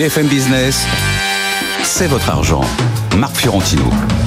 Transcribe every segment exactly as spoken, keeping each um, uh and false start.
B F M Business, c'est votre argent. Marc Fiorentino.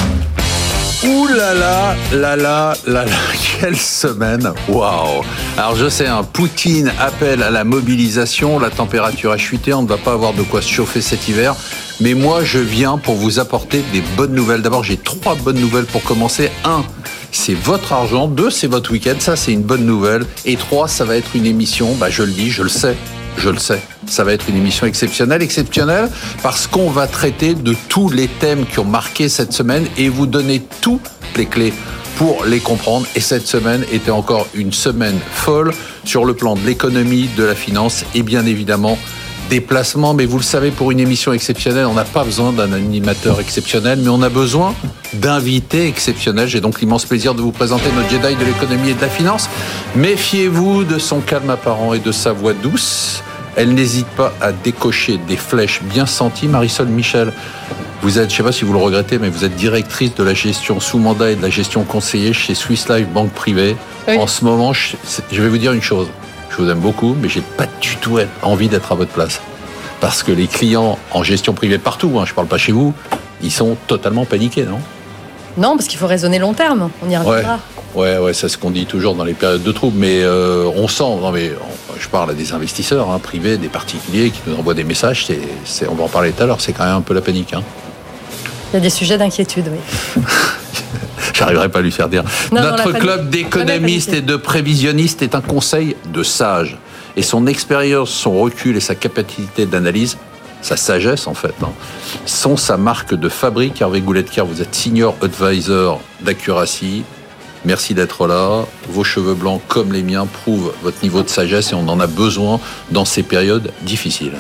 Ouh là là, là là, là là, quelle semaine. Waouh. Alors je sais, hein, Poutine appelle à la mobilisation, la température a chuté, on ne va pas avoir de quoi se chauffer cet hiver. Mais moi, je viens pour vous apporter des bonnes nouvelles. D'abord, j'ai trois bonnes nouvelles pour commencer. Un, c'est votre argent. Deux, c'est votre week-end. Ça, c'est une bonne nouvelle. Et trois, ça va être une émission, bah, je le dis, je le sais, je le sais. Ça va être une émission exceptionnelle, exceptionnelle parce qu'on va traiter de tous les thèmes qui ont marqué cette semaine et vous donner toutes les clés pour les comprendre. Et cette semaine était encore une semaine folle sur le plan de l'économie, de la finance et bien évidemment des placements. Mais vous le savez, pour une émission exceptionnelle, on n'a pas besoin d'un animateur exceptionnel, mais on a besoin d'invités exceptionnels. J'ai donc l'immense plaisir de vous présenter notre Jedi de l'économie et de la finance. Méfiez-vous de son calme apparent et de sa voix douce. Elle n'hésite pas à décocher des flèches bien senties. Marisol Michel, vous êtes, je ne sais pas si vous le regrettez, mais vous êtes directrice de la gestion sous mandat et de la gestion conseillée chez Swiss Life Banque Privée. Oui. En ce moment, je, je vais vous dire une chose. Je vous aime beaucoup, mais j'ai pas du tout envie d'être à votre place. Parce que les clients en gestion privée partout, hein, je ne parle pas chez vous, ils sont totalement paniqués, non ? Non, parce qu'il faut raisonner long terme. On y reviendra. Ouais. Ouais, ouais, c'est ce qu'on dit toujours dans les périodes de troubles, mais euh, on sent, non mais on, je parle à des investisseurs hein, privés, des particuliers qui nous envoient des messages, c'est, c'est, on va en parler tout à l'heure, c'est quand même un peu la panique. Hein. Il y a des sujets d'inquiétude, oui. J'arriverai pas à lui faire dire. Non, Notre non, club d'économistes et de prévisionnistes est un conseil de sages. Et son expérience, son recul et sa capacité d'analyse, sa sagesse en fait, hein, sont sa marque de fabrique. Hervé Gouletker, vous êtes senior advisor d'Accuracy. Merci d'être là. Vos cheveux blancs, comme les miens, prouvent votre niveau de sagesse et on en a besoin dans ces périodes difficiles.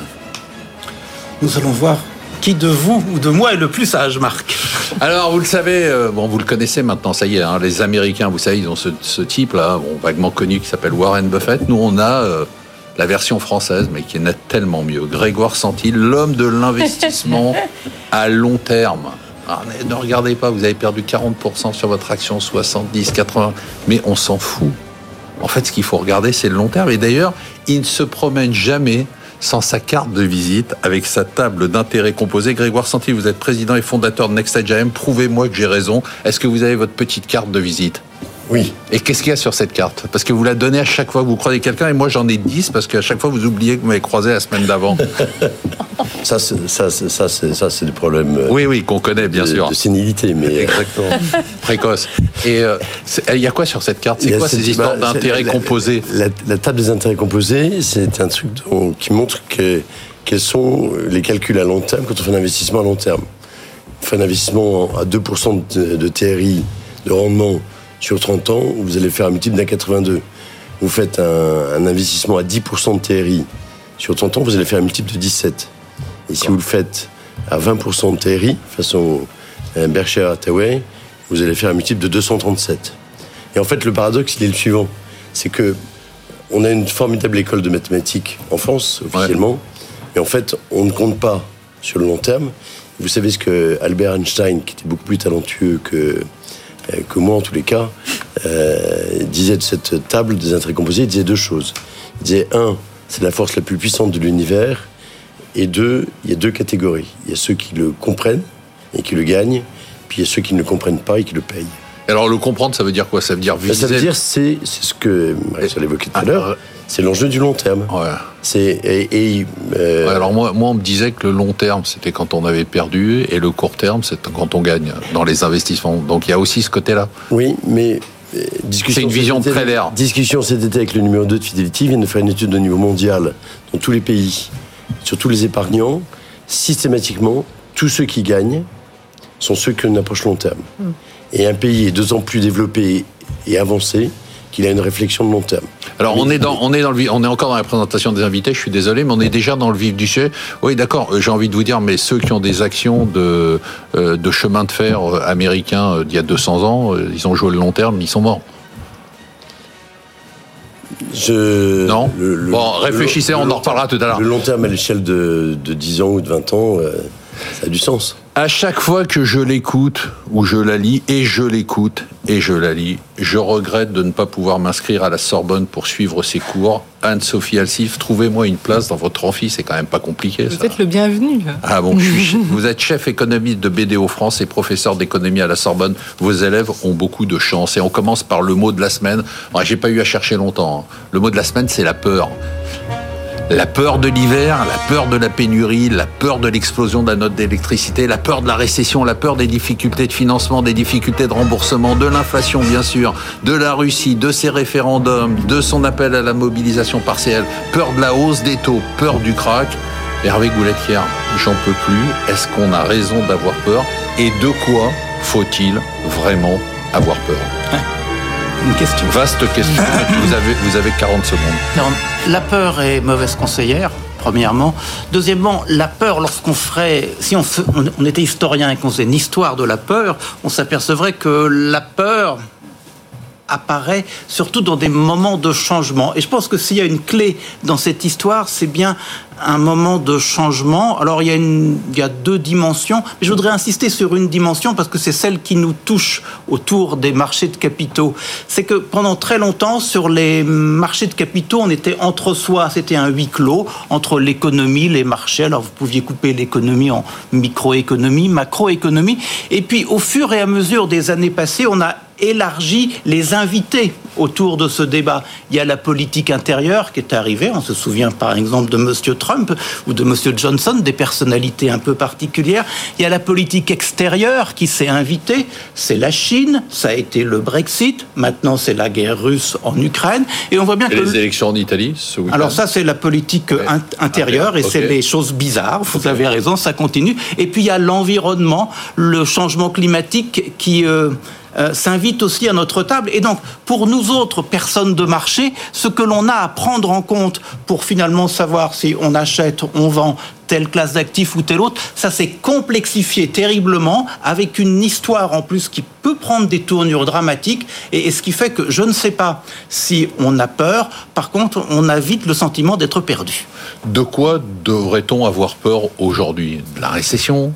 Nous allons voir qui de vous ou de moi est le plus sage, Marc. Alors, vous le savez, euh, bon, vous le connaissez maintenant, ça y est, hein, les Américains, vous savez, ils ont ce, ce type-là, bon, vaguement connu, qui s'appelle Warren Buffett. Nous, on a euh, la version française, mais qui est tellement mieux. Grégoire Santi, l'homme de l'investissement à long terme. Alors, ne regardez pas, vous avez perdu quarante pour cent sur votre action, soixante-dix, quatre-vingts, mais on s'en fout. En fait, ce qu'il faut regarder, c'est le long terme. Et d'ailleurs, il ne se promène jamais sans sa carte de visite, avec sa table d'intérêt composé. Grégoire Santi, vous êtes président et fondateur de Next Stage A M. Prouvez-moi que j'ai raison. Est-ce que vous avez votre petite carte de visite ? Oui. Et qu'est-ce qu'il y a sur cette carte ? Parce que vous la donnez à chaque fois que vous croisez quelqu'un, et moi j'en ai dix, parce qu'à chaque fois vous oubliez que vous m'avez croisé la semaine d'avant. ça, c'est, ça, c'est, ça, c'est, ça, c'est des problèmes. Oui, oui, qu'on connaît, bien de, sûr. De sénilité, mais. Exactement. Précoce. Et euh, il y a quoi sur cette carte ? C'est quoi ces histoires bah, d'intérêts la, composés ? la, la, la table des intérêts composés, c'est un truc dont, qui montre que, quels sont les calculs à long terme quand on fait un investissement à long terme. On fait un investissement à deux pour cent de, de T R I, de rendement, sur trente ans, vous allez faire un multiple d'un quatre-vingt-deux. Vous faites un, un investissement à dix pour cent de T R I. Sur trente ans, vous allez faire un multiple de dix-sept. Et si vous le faites à vingt pour cent de T R I, façon Berkshire Hathaway, vous allez faire un multiple de deux cent trente-sept. Et en fait, le paradoxe, il est le suivant. C'est que on a une formidable école de mathématiques en France, officiellement. Ouais. Mais en fait, on ne compte pas sur le long terme. Vous savez ce que Albert Einstein, qui était beaucoup plus talentueux que... que moi en tous les cas, euh, disait de cette table des intérêts composés, il disait deux choses. Il disait, un, c'est la force la plus puissante de l'univers, et deux, il y a deux catégories. Il y a ceux qui le comprennent et qui le gagnent, puis il y a ceux qui ne le comprennent pas et qui le payent. Alors le comprendre, ça veut dire quoi ? Ça veut dire viser... Ça veut dire, c'est, c'est ce que Marisol évoquait tout à l'heure, c'est l'enjeu du long terme. Ouais. C'est, et, et, euh... ouais, alors moi, moi, on me disait que le long terme, c'était quand on avait perdu, et le court terme, c'est quand on gagne dans les investissements. Donc il y a aussi ce côté-là. Oui, mais... Euh, c'est une vision très claire. Discussion cet été avec le numéro deux de Fidelity, vient de faire une étude au niveau mondial, dans tous les pays, sur tous les épargnants. Systématiquement, tous ceux qui gagnent sont ceux qui ont une approche long terme. Mm. Et un pays est deux ans plus développé et avancé qu'il a une réflexion de long terme. Alors on est dans, on est dans le, on est encore dans la présentation des invités. Je suis désolé, mais on est déjà dans le vif du sujet. Oui, d'accord. J'ai envie de vous dire, mais ceux qui ont des actions de euh, de chemin de fer américain euh, d'il y a deux cents ans, euh, ils ont joué le long terme, ils sont morts. Je... Non. Le, le, bon, réfléchissez, on en reparlera tout à l'heure. Le long terme à l'échelle de, de dix ans ou de vingt ans, euh, ça a du sens. À chaque fois que je l'écoute, ou je la lis, et je l'écoute, et je la lis, je regrette de ne pas pouvoir m'inscrire à la Sorbonne pour suivre ses cours. Anne-Sophie Alsif, trouvez-moi une place dans votre amphi, c'est quand même pas compliqué. Vous ça. êtes le bienvenu. Ah bon, je suis, vous êtes chef économiste de B D O France et professeur d'économie à la Sorbonne. Vos élèves ont beaucoup de chance. Et on commence par le mot de la semaine. Alors, j'ai pas eu à chercher longtemps. Hein. Le mot de la semaine, c'est la peur. La peur de l'hiver, la peur de la pénurie, la peur de l'explosion de la note d'électricité, la peur de la récession, la peur des difficultés de financement, des difficultés de remboursement, de l'inflation bien sûr, de la Russie, de ses référendums, de son appel à la mobilisation partielle, peur de la hausse des taux, peur du krach. Hervé Goulettière, j'en peux plus. Est-ce qu'on a raison d'avoir peur? Et de quoi faut-il vraiment avoir peur? Une question. Vaste question. vous avez, vous avez quarante secondes. Non, la peur est mauvaise conseillère, premièrement. Deuxièmement, la peur, lorsqu'on ferait... Si on, fait, on, on était historien et qu'on faisait une histoire de la peur, on s'apercevrait que la peur apparaît surtout dans des moments de changement. Et je pense que s'il y a une clé dans cette histoire, c'est bien un moment de changement. Alors, il y a, une, il y a deux dimensions, mais je voudrais insister sur une dimension parce que c'est celle qui nous touche autour des marchés de capitaux. C'est que pendant très longtemps, sur les marchés de capitaux, on était entre soi, c'était un huis clos entre l'économie, les marchés. Alors, vous pouviez couper l'économie en microéconomie, macroéconomie. Et puis, au fur et à mesure des années passées, on a élargi les invités autour de ce débat. Il y a la politique intérieure qui est arrivée. On se souvient par exemple de Monsieur Trump ou de Monsieur Johnson, des personnalités un peu particulières. Il y a la politique extérieure qui s'est invitée. C'est la Chine, ça a été le Brexit. Maintenant, c'est la guerre russe en Ukraine. Et on voit bien et que les élections en Italie ce week-end. Alors ça, c'est la politique ouais. intérieure et okay. c'est les choses bizarres. Vous okay. avez raison, ça continue. Et puis il y a l'environnement, le changement climatique qui euh, Euh, s'invite aussi à notre table. Et donc, pour nous autres personnes de marché, ce que l'on a à prendre en compte pour finalement savoir si on achète, on vend telle classe d'actifs ou telle autre, ça s'est complexifié terriblement avec une histoire en plus qui peut prendre des tournures dramatiques et, et ce qui fait que je ne sais pas si on a peur, par contre, on a vite le sentiment d'être perdu. De quoi devrait-on avoir peur aujourd'hui? De la récession?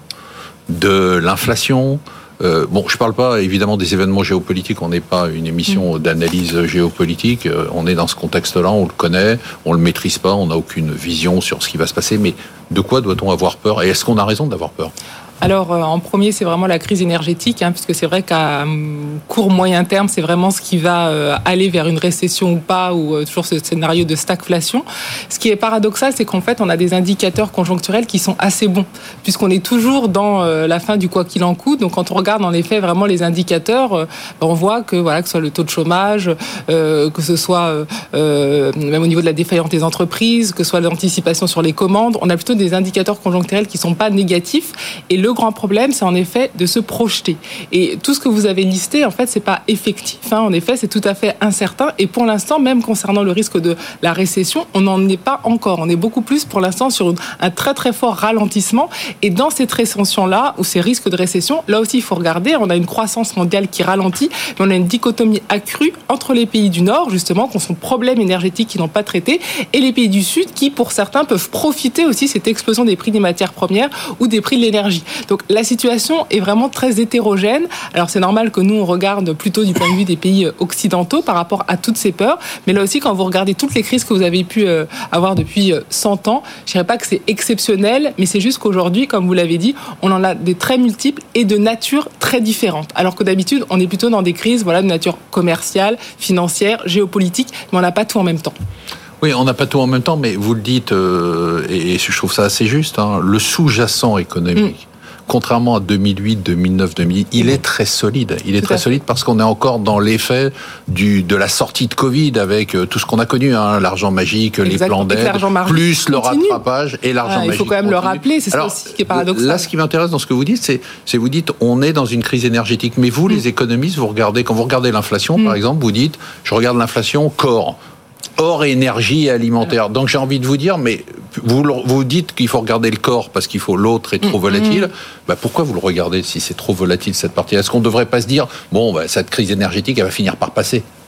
De l'inflation? Euh, bon, je ne parle pas évidemment des événements géopolitiques, on n'est pas une émission d'analyse géopolitique, euh, on est dans ce contexte-là, on le connaît, on ne le maîtrise pas, on n'a aucune vision sur ce qui va se passer, mais de quoi doit-on avoir peur? Et est-ce qu'on a raison d'avoir peur? Alors, euh, en premier, c'est vraiment la crise énergétique, hein, puisque c'est vrai qu'à um, court, moyen terme, c'est vraiment ce qui va euh, aller vers une récession ou pas, ou euh, toujours ce scénario de stagflation. Ce qui est paradoxal, c'est qu'en fait, on a des indicateurs conjoncturels qui sont assez bons, puisqu'on est toujours dans euh, la fin du quoi qu'il en coûte. Donc, quand on regarde en effet vraiment les indicateurs, euh, on voit que, voilà, que ce soit le taux de chômage, euh, que ce soit euh, même au niveau de la défaillance des entreprises, que ce soit l'anticipation sur les commandes, on a plutôt des indicateurs conjoncturels qui sont pas négatifs. Et le grand problème, c'est en effet de se projeter. Et tout ce que vous avez listé, en fait, c'est pas effectif. Hein. En effet, c'est tout à fait incertain. Et pour l'instant, même concernant le risque de la récession, on n'en est pas encore. On est beaucoup plus, pour l'instant, sur un très très fort ralentissement. Et dans cette récession-là, ou ces risques de récession, là aussi, il faut regarder. On a une croissance mondiale qui ralentit, mais on a une dichotomie accrue entre les pays du Nord, justement, qui ont son problème énergétique qu'ils n'ont pas traité, et les pays du Sud, qui, pour certains, peuvent profiter aussi de cette explosion des prix des matières premières ou des prix de l'énergie. Donc la situation est vraiment très hétérogène. Alors c'est normal que nous on regarde plutôt du point de vue des pays occidentaux par rapport à toutes ces peurs, mais là aussi quand vous regardez toutes les crises que vous avez pu avoir depuis cent ans, je dirais pas que c'est exceptionnel, mais c'est juste qu'aujourd'hui, comme vous l'avez dit, on en a des très multiples et de nature très différentes. Alors que d'habitude, on est plutôt dans des crises voilà, de nature commerciale, financière, géopolitique, mais on n'a pas tout en même temps. Oui, on n'a pas tout en même temps, mais vous le dites, euh, et je trouve ça assez juste, hein, le sous-jacent économique, mmh. contrairement à deux mille huit, deux mille neuf, deux mille dix, il est très solide. Il est tout très solide parce qu'on est encore dans l'effet du, de la sortie de Covid avec tout ce qu'on a connu, hein, l'argent magique, exact. Les plans d'aide, plus le rattrapage et l'argent ah, magique. Il faut quand même continue. Le rappeler, c'est Alors, ça aussi qui est paradoxal. Là, ce qui m'intéresse dans ce que vous dites, c'est, c'est vous dites, on est dans une crise énergétique. Mais vous, mmh. les économistes, vous regardez, quand vous regardez l'inflation, mmh. par exemple, vous dites, je regarde l'inflation corps. Or, énergie et alimentaire. Donc, j'ai envie de vous dire, mais vous, vous dites qu'il faut regarder le corps parce qu'il faut l'autre est trop mmh. volatile. Bah, pourquoi vous le regardez si c'est trop volatile, cette partie? Est-ce qu'on ne devrait pas se dire, bon, bah, cette crise énergétique, elle va finir par passer?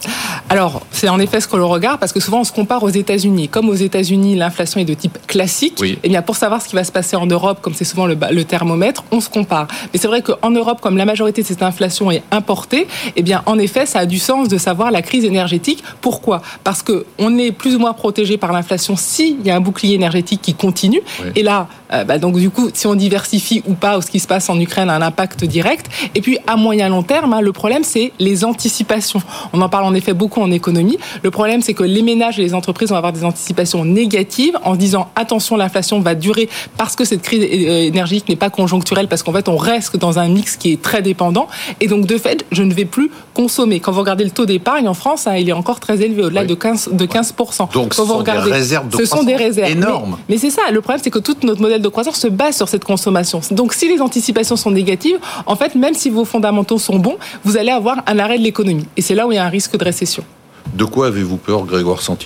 Alors, c'est en effet ce que l'on regarde, parce que souvent on se compare aux États-Unis. Comme aux États-Unis, l'inflation est de type classique, oui. Eh bien pour savoir ce qui va se passer en Europe, comme c'est souvent le, le thermomètre, on se compare. Mais c'est vrai qu'en Europe, comme la majorité de cette inflation est importée, eh bien en effet, ça a du sens de savoir la crise énergétique. Pourquoi ? Parce que on est plus ou moins protégé par l'inflation s'il y a un bouclier énergétique qui continue. Oui. Et là, euh, bah, donc du coup, si on diversifie ou pas, ou ce qui se passe en Ukraine a un impact direct. Et puis à moyen long terme, hein, le problème c'est les anticipations. On en parle en effet beaucoup en économie. Le problème, c'est que les ménages et les entreprises vont avoir des anticipations négatives en se disant attention, l'inflation va durer parce que cette crise énergétique n'est pas conjoncturelle, parce qu'en fait, on reste dans un mix qui est très dépendant. Et donc, de fait, je ne vais plus consommer. Quand vous regardez le taux d'épargne en France, hein, il est encore très élevé, au-delà oui. de quinze, de quinze pour cent. Donc, Quand ce sont regardez, des réserves de ce sont des réserves énormes. Mais, mais c'est ça. Le problème, c'est que tout notre modèle de croissance se base sur cette consommation. Donc, si les anticipations sont négatives, en fait, même si vos fondamentaux sont bons, vous allez avoir un arrêt de l'économie. Et c'est là où il y a un risque de récession. De quoi avez-vous peur, Grégoire Santil ?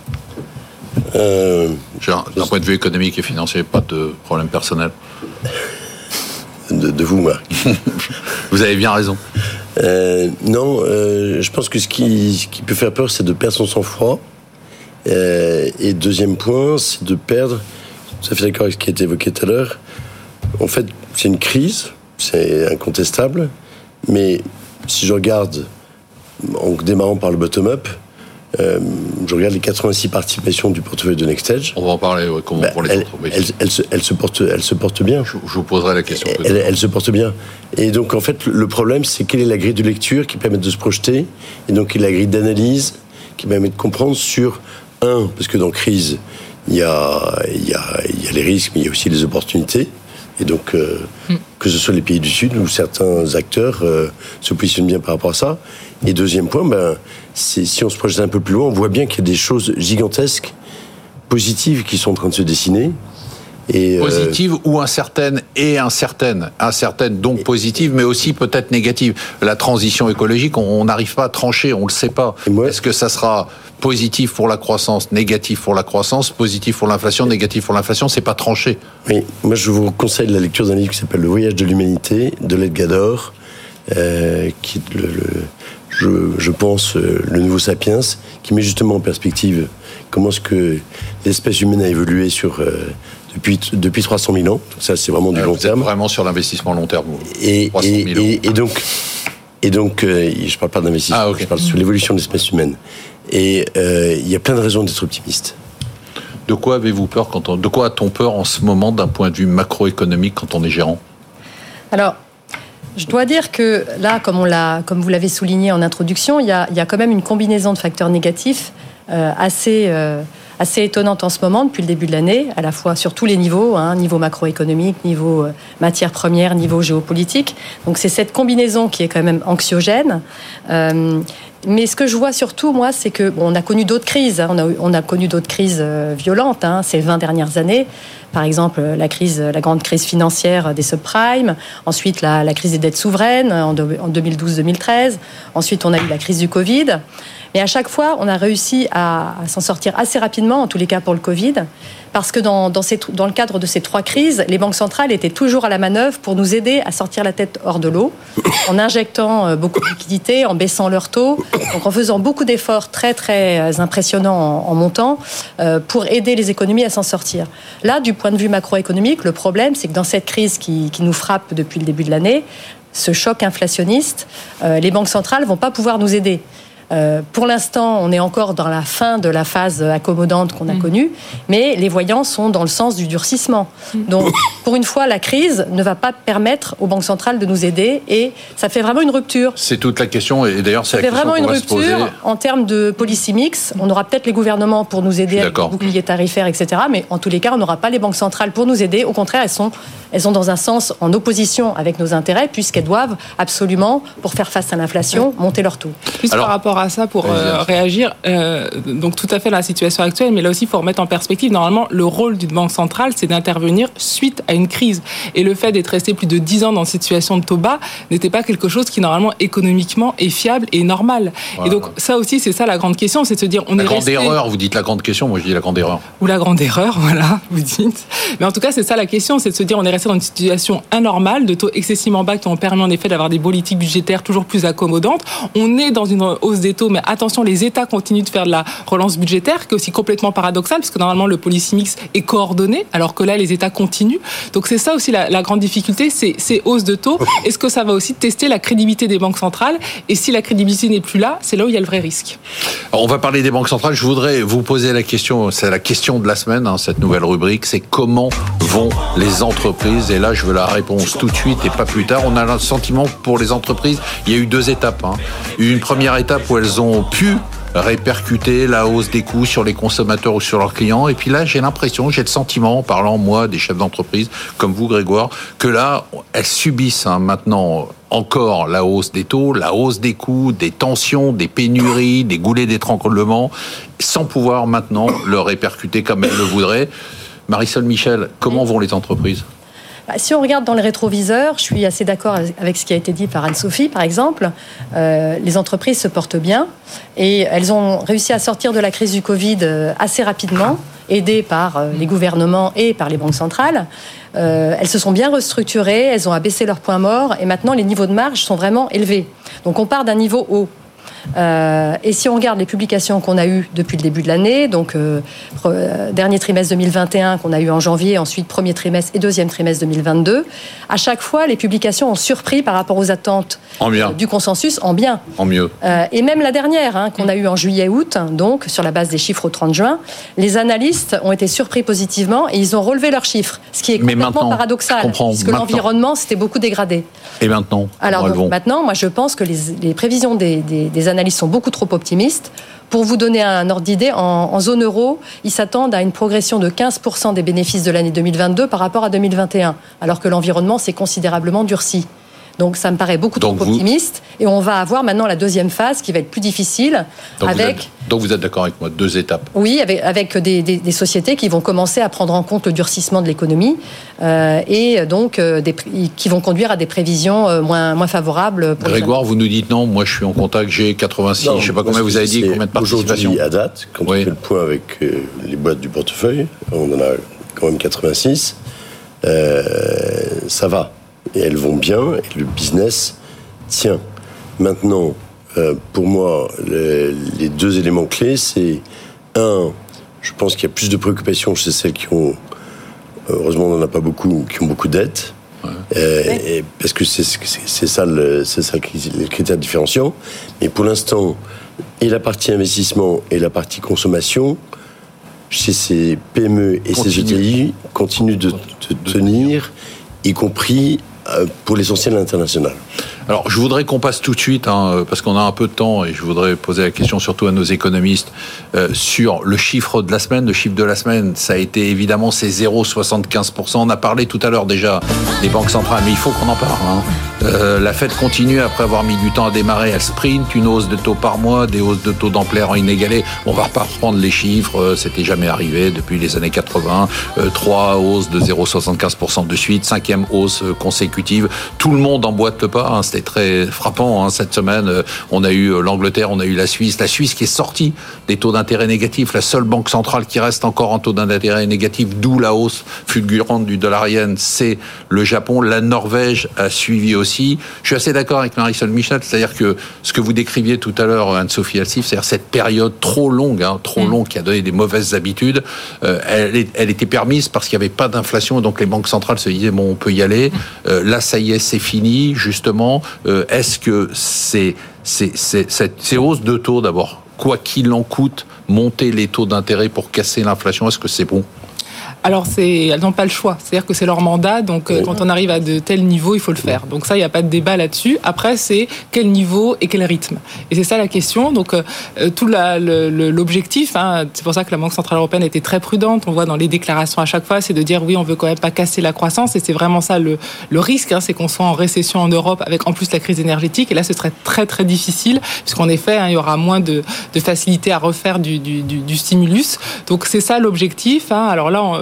euh, D'un point de vue économique et financier, pas de problème personnel. De, de vous, Marc. Vous avez bien raison. Euh, non, euh, je pense que ce qui, ce qui peut faire peur, c'est de perdre son sang-froid. Euh, et deuxième point, c'est de perdre, tout à fait d'accord avec ce qui a été évoqué tout à l'heure, en fait, c'est une crise, c'est incontestable, mais si je regarde, en démarrant par le bottom-up, euh, je regarde les quatre-vingt-six participations du portefeuille de NextEdge. On va en parler ouais, comment bah, pour les elle, autres. Oui. Elle, elle, se, elle, se porte, elle se porte bien. Je, je vous poserai la question. Elle, elle se porte bien. Et donc, en fait, le problème, c'est quelle est la grille de lecture qui permet de se projeter, et donc quelle est la grille d'analyse qui permet de comprendre sur, un, parce que dans crise, il y a, il y a, il y a les risques, mais il y a aussi les opportunités. Et donc, euh, mm. que ce soit les pays du Sud où certains acteurs euh, se positionnent bien par rapport à ça. Et deuxième point, ben, c'est, si on se projette un peu plus loin, on voit bien qu'il y a des choses gigantesques, positives, qui sont en train de se dessiner. Et, positive euh, ou incertaine et incertaine. Incertaine, donc positive, mais aussi peut-être négative. La transition écologique, on n'arrive pas à trancher, on ne le sait pas. Moi, est-ce que ça sera positif pour la croissance, négatif pour la croissance, positif pour l'inflation, négatif pour l'inflation? C'est pas tranché. Oui, moi je vous conseille la lecture d'un livre qui s'appelle Le Voyage de l'humanité, de Led Gador, euh, qui est le, le, je, je pense le nouveau Sapiens, qui met justement en perspective comment est-ce que l'espèce humaine a évolué sur... Euh, Depuis, depuis trois cent mille ans, donc ça c'est vraiment du euh, long terme. Vraiment sur l'investissement long terme. Et, et, et, et donc, et donc euh, je ne parle pas d'investissement, ah, okay. je parle sur l'évolution de l'espèce humaine. Et euh, il y a plein de raisons d'être optimiste. De quoi avez-vous peur quand on, de quoi a-t-on peur en ce moment d'un point de vue macroéconomique quand on est gérant ? Alors, je dois dire que là, comme, on l'a, comme vous l'avez souligné en introduction, il y a, il y a quand même une combinaison de facteurs négatifs euh, assez... Euh, assez étonnante en ce moment, depuis le début de l'année, à la fois sur tous les niveaux, hein, niveau macroéconomique, niveau euh, matières premières, niveau géopolitique. Donc c'est cette combinaison qui est quand même anxiogène. Euh, mais ce que je vois surtout, moi, c'est que bon, on a connu d'autres crises. Hein, on, a, on a connu d'autres crises euh, violentes hein, ces vingt dernières années. Par exemple, la crise, la grande crise financière des subprimes. Ensuite, la, la crise des dettes souveraines en, de, en deux mille douze deux mille treize. Ensuite, on a eu la crise du Covid. Mais à chaque fois, on a réussi à, à s'en sortir assez rapidement, en tous les cas pour le Covid, parce que dans, dans, ces, dans le cadre de ces trois crises, les banques centrales étaient toujours à la manœuvre pour nous aider à sortir la tête hors de l'eau, en injectant beaucoup de liquidités, en baissant leurs taux, donc en faisant beaucoup d'efforts très très impressionnants en, en montant, euh, pour aider les économies à s'en sortir. Là, du point de vue macroéconomique, le problème, c'est que dans cette crise qui, qui nous frappe depuis le début de l'année, ce choc inflationniste, euh, les banques centrales ne vont pas pouvoir nous aider. Euh, pour l'instant, on est encore dans la fin de la phase accommodante qu'on a mmh. connue, mais les voyants sont dans le sens du durcissement. Mmh. Donc, pour une fois, la crise ne va pas permettre aux banques centrales de nous aider, et ça fait vraiment une rupture. C'est toute la question, et d'ailleurs, c'est ça la question qu'on va se poser. Ça fait vraiment une rupture en termes de policy mix. On aura peut-être les gouvernements pour nous aider avec les boucliers tarifaires, et cetera. Mais en tous les cas, on n'aura pas les banques centrales pour nous aider. Au contraire, elles sont, elles sont dans un sens en opposition avec nos intérêts, puisqu'elles doivent absolument, pour faire face à l'inflation, monter leurs taux. Plus Alors, par rapport à ça, pour euh, réagir, euh, donc tout à fait la situation actuelle, mais là aussi, il faut remettre en perspective, normalement, le rôle d'une banque centrale, c'est d'intervenir suite à une crise. Et le fait d'être resté plus de dix ans dans cette situation de taux bas n'était pas quelque chose qui, normalement, économiquement, est fiable et normal. Voilà. Et donc, ça aussi, c'est ça la grande question, c'est de se dire, on la est grande resté... erreur, vous dites la grande question, moi je dis la grande erreur. Ou la grande erreur, voilà, vous dites. Mais en tout cas, c'est ça la question, c'est de se dire, on est resté resté dans une situation anormale de taux excessivement bas qui ont permis en effet d'avoir des politiques budgétaires toujours plus accommodantes. On est dans une hausse des taux, mais attention, les États continuent de faire de la relance budgétaire, qui est aussi complètement paradoxale, parce que normalement le policy mix est coordonné, alors que là les États continuent. Donc c'est ça aussi la, la grande difficulté, c'est ces hausses de taux. Est-ce que ça va aussi tester la crédibilité des banques centrales ? Et si la crédibilité n'est plus là, c'est là où il y a le vrai risque. Alors on va parler des banques centrales. Je voudrais vous poser la question, c'est la question de la semaine, hein, cette nouvelle rubrique, c'est comment vont les entreprises ? Et là, je veux la réponse tout de suite et pas plus tard. On a le sentiment que pour les entreprises, il y a eu deux étapes. Hein. Une première étape où elles ont pu répercuter la hausse des coûts sur les consommateurs ou sur leurs clients. Et puis là, j'ai l'impression, j'ai le sentiment, en parlant, moi, des chefs d'entreprise, comme vous, Grégoire, que là, elles subissent hein, maintenant encore la hausse des taux, la hausse des coûts, des tensions, des pénuries, des goulets d'étranglement, sans pouvoir maintenant le répercuter comme elles le voudraient. Marisol Michel, comment vont les entreprises ? Si on regarde dans le rétroviseur, je suis assez d'accord avec ce qui a été dit par Anne-Sophie, par exemple. Euh, les entreprises se portent bien et elles ont réussi à sortir de la crise du Covid assez rapidement, aidées par les gouvernements et par les banques centrales. Euh, elles se sont bien restructurées, elles ont abaissé leurs points morts et maintenant les niveaux de marge sont vraiment élevés. Donc on part d'un niveau haut. Euh, et si on regarde les publications qu'on a eues depuis le début de l'année, donc euh, euh, dernier trimestre deux mille vingt et un qu'on a eu en janvier, ensuite premier trimestre et deuxième trimestre deux mille vingt-deux, à chaque fois les publications ont surpris par rapport aux attentes euh, du consensus en bien. En mieux. Euh, et même la dernière hein, qu'on a eue en juillet-août, donc sur la base des chiffres au trente juin, les analystes ont été surpris positivement et ils ont relevé leurs chiffres, ce qui est complètement paradoxal, puisque maintenant, l'environnement s'était beaucoup dégradé. Et maintenant Alors donc, maintenant, moi je pense que les, les prévisions des, des, des analystes sont beaucoup trop optimistes. Pour vous donner un ordre d'idée, en, en zone euro, ils s'attendent à une progression de quinze pour cent des bénéfices de l'année deux mille vingt-deux par rapport à deux mille vingt et un, alors que l'environnement s'est considérablement durci. Donc ça me paraît beaucoup donc trop vous... optimiste. Et on va avoir maintenant la deuxième phase qui va être plus difficile. Donc, avec... vous, êtes, donc vous êtes d'accord avec moi, deux étapes. Oui, avec, avec des, des, des sociétés qui vont commencer à prendre en compte le durcissement de l'économie euh, et donc euh, des, qui vont conduire à des prévisions euh, moins, moins favorables. Pour Grégoire, vous nous dites non, moi je suis en contact, j'ai quatre-vingt-six, non, je ne sais pas combien vous avez dit, combien de participation. Aujourd'hui, à date, quand oui. on fait le point avec euh, les boîtes du portefeuille, on en a quand même quatre-vingt-six, euh, ça va. Et elles vont bien, et le business tient. Maintenant, euh, pour moi, les, les deux éléments clés, c'est un, je pense qu'il y a plus de préoccupations chez celles qui ont, heureusement on n'en a pas beaucoup, qui ont beaucoup de dettes, ouais. euh, ouais. Et parce que c'est, c'est, c'est ça, le, c'est ça le critère différenciant. Mais pour l'instant, et la partie investissement et la partie consommation, chez ces P M E et Continue. Ces E T I, continuent de, de tenir, y compris pour l'essentiel international. Alors, je voudrais qu'on passe tout de suite, hein, parce qu'on a un peu de temps, et je voudrais poser la question surtout à nos économistes, euh, sur le chiffre de la semaine. Le chiffre de la semaine, ça a été évidemment ces zéro virgule soixante-quinze pour cent. On a parlé tout à l'heure déjà des banques centrales, mais il faut qu'on en parle. Hein. Euh, la Fed continue, après avoir mis du temps à démarrer, elle sprint, une hausse de taux par mois, des hausses de taux d'ampleur inégalées. On va pas reprendre les chiffres, euh, c'était jamais arrivé depuis les années quatre-vingts. Euh, trois hausses de zéro virgule soixante-quinze pour cent de suite, cinquième hausse consécutive. Tout le monde emboîte le pas, hein. C'était très frappant hein, cette semaine. On a eu l'Angleterre, on a eu la Suisse. La Suisse qui est sortie des taux d'intérêt négatifs, la seule banque centrale qui reste encore en taux d'intérêt négatif, d'où la hausse fulgurante du dollar yen, c'est le Japon. La Norvège a suivi aussi. Je suis assez d'accord avec Marisol Michel, c'est-à-dire que ce que vous décriviez tout à l'heure, Anne-Sophie Alsif, c'est-à-dire cette période trop longue, hein, trop mmh. longue, qui a donné des mauvaises habitudes, euh, elle, elle était permise parce qu'il n'y avait pas d'inflation, donc les banques centrales se disaient, bon, on peut y aller. Euh, là, ça y est, c'est fini, justement. Euh, est-ce que c'est, c'est, c'est, c'est, ces hausses de taux, d'abord, quoi qu'il en coûte, monter les taux d'intérêt pour casser l'inflation, est-ce que c'est bon ? Alors, c'est, elles n'ont pas le choix. C'est-à-dire que c'est leur mandat. Donc, euh, quand on arrive à de tels niveaux, il faut le faire. Donc ça, il n'y a pas de débat là-dessus. Après, c'est quel niveau et quel rythme. Et c'est ça la question. Donc, euh, tout la, le, l'objectif, hein, c'est pour ça que la Banque Centrale Européenne était très prudente. On voit dans les déclarations à chaque fois, c'est de dire oui, on veut quand même pas casser la croissance. Et c'est vraiment ça le, le risque, hein, c'est qu'on soit en récession en Europe avec en plus la crise énergétique. Et là, ce serait très, très difficile puisqu'en effet, hein, il y aura moins de, de facilité à refaire du, du, du, du stimulus. Donc, c'est ça l'objectif. Hein. Alors là, on,